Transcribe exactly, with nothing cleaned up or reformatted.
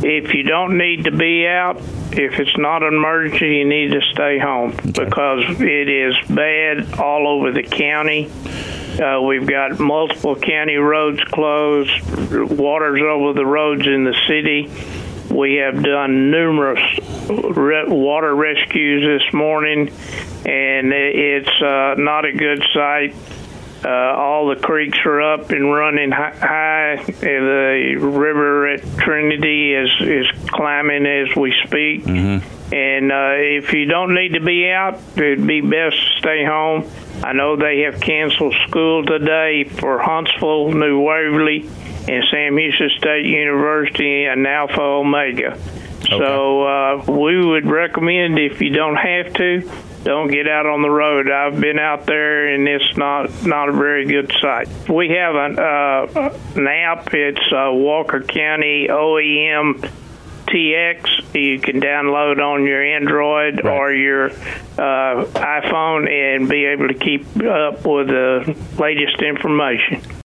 if you don't need to be out, if it's not an emergency, you need to stay home okay. because it is bad all over the county. Uh, we've got multiple county roads closed, water's over the roads in the city. We have done numerous re- water rescues this morning, and it's uh, not a good sight. Uh, all the creeks are up and running high. The river at Trinity is, is climbing as we speak. Mm-hmm. And uh, if you don't need to be out, it'd be best to stay home. I know they have canceled school today for Huntsville, New Waverly, and Sam Houston State University and Alpha Omega. Okay. So uh, we would recommend, if you don't have to, don't get out on the road. I've been out there, and it's not, not a very good sight. We have an, uh, an app. It's uh, Walker County O E M T X. You can download on your Android right. or your uh, iPhone and be able to keep up with the latest information.